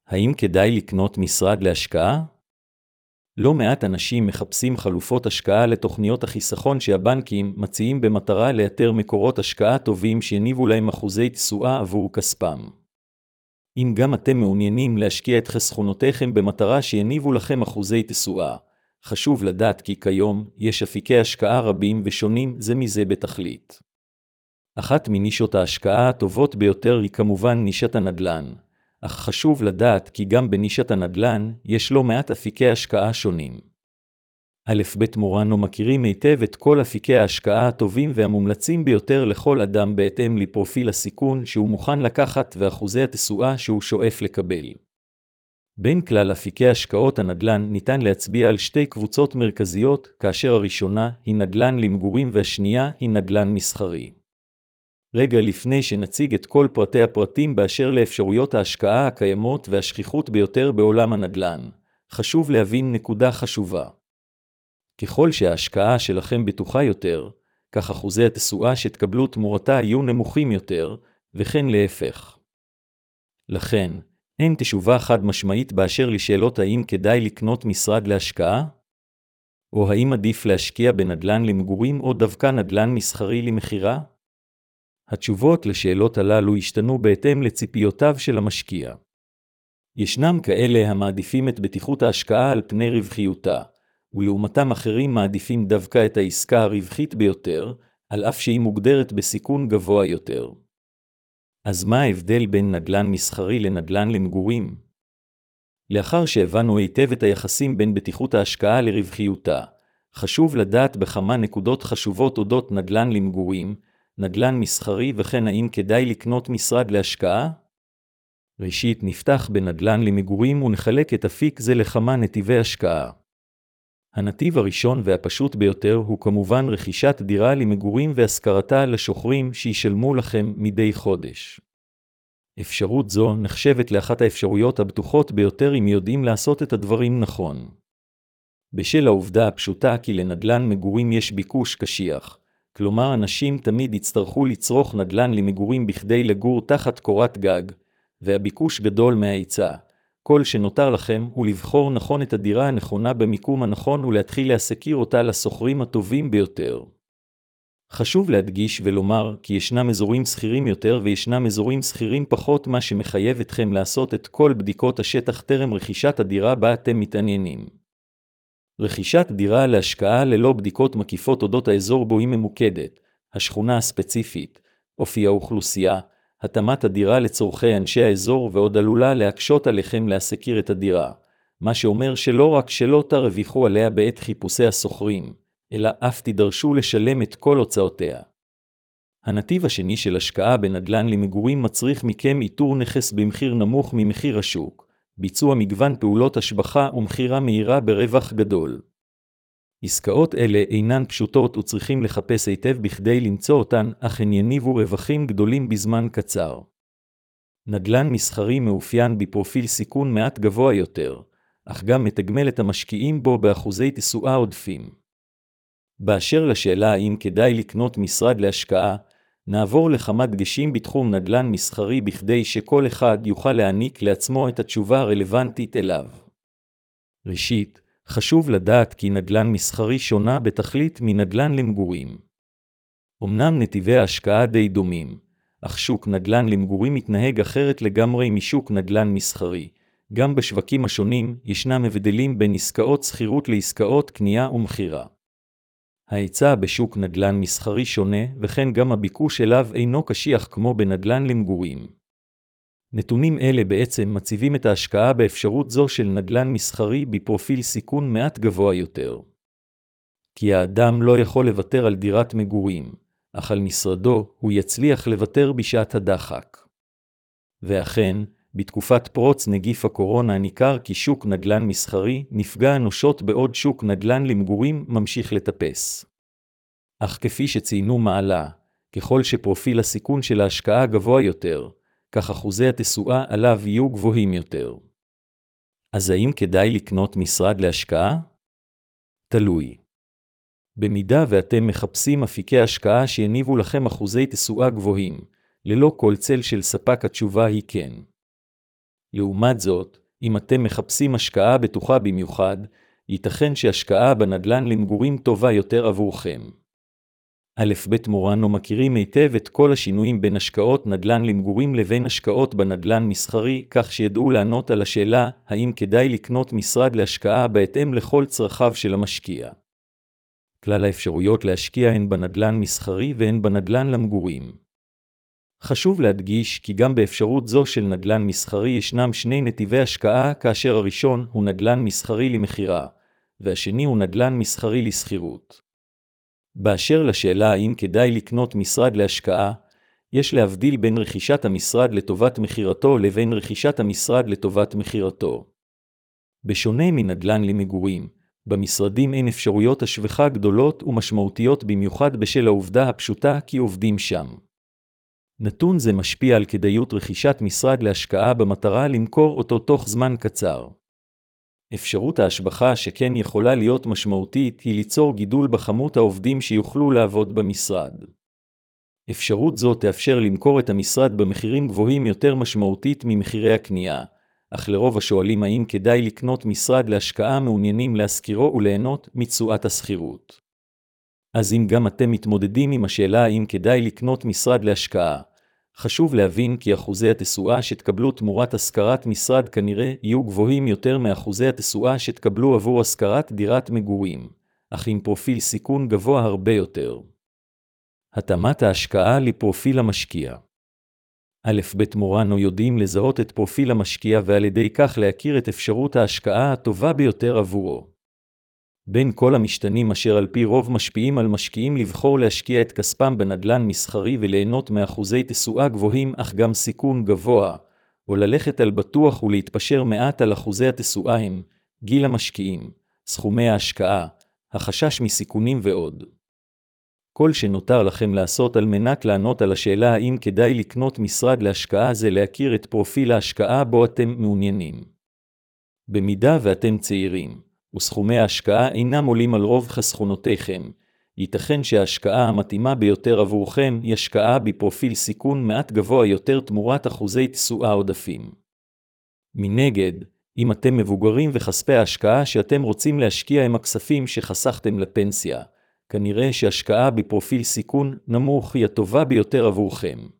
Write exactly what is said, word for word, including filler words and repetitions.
האם כדאי לקנות משרד להשקעה? לא מעט אנשים מחפשים חלופות השקעה לתוכניות החיסכון שהבנקים מציעים במטרה לאתר מקורות השקעה טובים שיניבו להם אחוזי תשואה עבור כספם. אם גם אתם מעוניינים להשקיע את חסכונותיכם במטרה שיניבו לכם אחוזי תשואה, חשוב לדעת כי כיום יש אפיקי השקעה רבים ושונים זה מזה בתכלית. אחת מנישות ההשקעה הטובות ביותר היא כמובן נישת הנדל"ן, אך חשוב לדעת כי גם בנישת הנדל"ן יש לא מעט אפיקי השקעה שונים. א' ב' מורנו מכירים היטב את כל אפיקי ההשקעה הטובים והמומלצים ביותר לכל אדם בהתאם לפרופיל הסיכון שהוא מוכן לקחת ואחוזי התשואה שהוא שואף לקבל. בין כלל אפיקי השקעות הנדל"ן ניתן להצביע על שתי קבוצות מרכזיות, כאשר הראשונה היא נדל"ן למגורים והשנייה היא נדל"ן מסחרי. רגע לפני שנציג את כל פרטי הפרטים באשר לאפשרויות ההשקעה הקיימות והשכיחות ביותר בעולם הנדל"ן, חשוב להבין נקודה חשובה. ככל שההשקעה שלכם בטוחה יותר, כך אחוזי התשואה שתקבלו תמורתה יהיו נמוכים יותר, וכן להפך. לכן, אין תשובה חד משמעית באשר לשאלות האם כדאי לקנות משרד להשקעה? או האם עדיף להשקיע בנדל"ן למגורים או דווקא נדל"ן מסחרי למכירה? התשובות לשאלות הללו השתנו בהתאם לציפיותיו של המשקיע. ישנם כאלה המעדיפים את בטיחות ההשקעה על פני רווחיותה, ולעומתם אחרים מעדיפים דווקא את העסקה הרווחית ביותר, על אף שהיא מוגדרת בסיכון גבוה יותר. אז מה ההבדל בין נדל"ן מסחרי לנדל"ן למגורים? לאחר שהבנו היטב את היחסים בין בטיחות ההשקעה לרווחיותה, חשוב לדעת בכמה נקודות חשובות אודות נדל"ן למגורים, נדל"ן מסחרי וכן האם כדאי לקנות משרד להשקעה? ראשית נפתח בנדל"ן למגורים ונחלק את אפיק זה לכמה נתיבי השקעה. הנתיב הראשון והפשוט ביותר הוא כמובן רכישת דירה למגורים והשכרתה לשוכרים שישלמו לכם מדי חודש. אפשרות זו נחשבת לאחת האפשרויות הבטוחות ביותר אם יודעים לעשות את הדברים נכון. בשל העובדה הפשוטה כי לנדל"ן מגורים יש ביקוש קשיח, כלומר אנשים תמיד יצטרכו לצרוך נדל"ן למגורים בכדי לגור תחת קורת גג, והביקוש גדול מההיצע. כל שנותר לכם הוא לבחור נכון את הדירה הנכונה במיקום הנכון ולהתחיל להשכיר אותה לשוכרים הטובים ביותר. חשוב להדגיש ולומר כי ישנם אזורים שכירים יותר וישנם אזורים שכירים פחות, מה שמחייב אתכם לעשות את כל בדיקות השטח טרם רכישת הדירה בה אתם מתעניינים. רכישת דירה להשקעה ללא בדיקות מקיפות אודות האזור בו היא ממוקדת, השכונה הספציפית, אופי האוכלוסייה, התאמת הדירה לצורכי אנשי האזור ועוד עלולה להקשות עליכם להשכיר את הדירה, מה שאומר שלא רק שלא תרוויחו עליה בעת חיפושי השוכרים, אלא אף תידרשו לשלם את כל הוצאותיה. הנתיב השני של השקעה בנדל"ן למגורים מצריך מכם איתור נכס במחיר נמוך ממחיר השוק, ביצוע מגוון פעולות השבחה ומחירה מהירה ברווח גדול. עסקאות אלה אינן פשוטות וצריכים לחפש היטב בכדי למצוא אותן, אך הן יניבו רווחים גדולים בזמן קצר. נדל"ן מסחרי מאופיין בפרופיל סיכון מעט גבוה יותר, אך גם מתגמל את המשקיעים בו באחוזי תשואה עודפים. באשר לשאלה האם כדאי לקנות משרד להשקעה, נעבור לכמה דגשים בתחום נדל"ן מסחרי בכדי שכל אחד יוכל להעניק לעצמו את התשובה הרלוונטית אליו. ראשית, חשוב לדעת כי נדל"ן מסחרי שונה בתכלית מנדל"ן למגורים. אמנם נתיבי ההשקעה די דומים, אך שוק נדל"ן למגורים מתנהג אחרת לגמרי משוק נדל"ן מסחרי. גם בשווקים השונים ישנם הבדלים בין עסקאות שכירות לעסקאות קנייה ומכירה. ההיצע בשוק נדל"ן מסחרי שונה, וכן גם הביקוש אליו אינו קשיח כמו בנדל"ן למגורים. נתונים אלה בעצם מציבים את ההשקעה באפשרות זו של נדל"ן מסחרי בפרופיל סיכון מעט גבוה יותר. כי האדם לא יכול לוותר על דירת מגורים, אך על משרדו הוא יצליח לוותר בשעת הדחק. ואכן, בתקופת פרוץ נגיף הקורונה ניכר כי שוק נדל"ן מסחרי נפגע אנושות בעוד שוק נדל"ן למגורים ממשיך לטפס. אך כפי שציינו מעלה, ככל שפרופיל הסיכון של ההשקעה גבוה יותר, כך אחוזי התשואה עליו יהיו גבוהים יותר. אז האם כדאי לקנות משרד להשקעה? תלוי. במידה ואתם מחפשים אפיקי השקעה שיניבו לכם אחוזי תשואה גבוהים, ללא כל צל של ספק התשובה היא כן. לעומת זאת, אם אתם מחפשים השקעה בטוחה במיוחד, ייתכן שהשקעה בנדל"ן למגורים טובה יותר עבורכם. א' ב' מורנו מכירים היטב את כל השינויים בין השקעות נדל"ן למגורים לבין השקעות בנדל"ן מסחרי, כך שידעו לענות על השאלה האם כדאי לקנות משרד להשקעה בהתאם לכל צרכיו של המשקיע. כלל האפשרויות להשקיע הן בנדל"ן מסחרי והן בנדל"ן למגורים. חשוב להדגיש כי גם באפשרות זו של נדל"ן מסחרי ישנם שני נתיבי השקעה, כאשר הראשון הוא נדל"ן מסחרי למכירה, והשני הוא נדל"ן מסחרי לסחירות. באשר לשאלה האם כדאי לקנות משרד להשקעה, יש להבדיל בין רכישת המשרד לטובת מחירתו לבין רכישת המשרד לטובת מחירתו. בשונה מנדל"ן למגורים, במשרדים אין אפשרויות השבחה גדולות ומשמעותיות במיוחד בשל העובדה הפשוטה כי עובדים שם. נתון זה משפיע על כדאיות רכישת משרד להשקעה במטרה למכור אותו תוך זמן קצר. אפשרות ההשבחה שכן יכולה להיות משמעותית היא ליצור גידול בכמות העובדים שיוכלו לעבוד במשרד. אפשרות זו תאפשר למכור את המשרד במחירים גבוהים יותר משמעותית ממחירי הקנייה, אך לרוב השואלים האם כדאי לקנות משרד להשקעה מעוניינים להשכירו וליהנות מתשואת השכירות. אז אם גם אתם מתמודדים עם השאלה האם כדאי לקנות משרד להשקעה, חשוב להבין כי אחוזי התשואה שתקבלו תמורת השכרת משרד כנראה יהיו גבוהים יותר מאחוזי התשואה שתקבלו עבור השכרת דירת מגורים, אך עם פרופיל סיכון גבוה הרבה יותר. התאמת ההשקעה לפרופיל המשקיע. א' ב' מורנו יודעים לזהות את פרופיל המשקיע ועל ידי כך להכיר את אפשרות ההשקעה הטובה ביותר עבורו. בין כל המשתנים אשר על פי רוב משפיעים על משקיעים לבחור להשקיע את כספם בנדל"ן מסחרי וליהנות מאחוזי תשואה גבוהים אך גם סיכון גבוה, או ללכת על בטוח ולהתפשר מעט על אחוזי התשואה הם גיל המשקיעים, סכומי ההשקעה, החשש מסיכונים ועוד. כל שנותר לכם לעשות על מנת לענות על השאלה האם כדאי לקנות משרד להשקעה זה להכיר את פרופיל ההשקעה בו אתם מעוניינים. במידה ואתם צעירים, וסכומי ההשקעה אינם עולים על רוב חסכונותיכם, ייתכן שההשקעה המתאימה ביותר עבורכם היא השקעה בפרופיל סיכון מעט גבוה יותר תמורת אחוזי תשואה עודפים. מנגד, אם אתם מבוגרים וכספי ההשקעה שאתם רוצים להשקיע הם הכספים שחסכתם לפנסיה, כנראה שהשקעה בפרופיל סיכון נמוך היא הטובה ביותר עבורכם.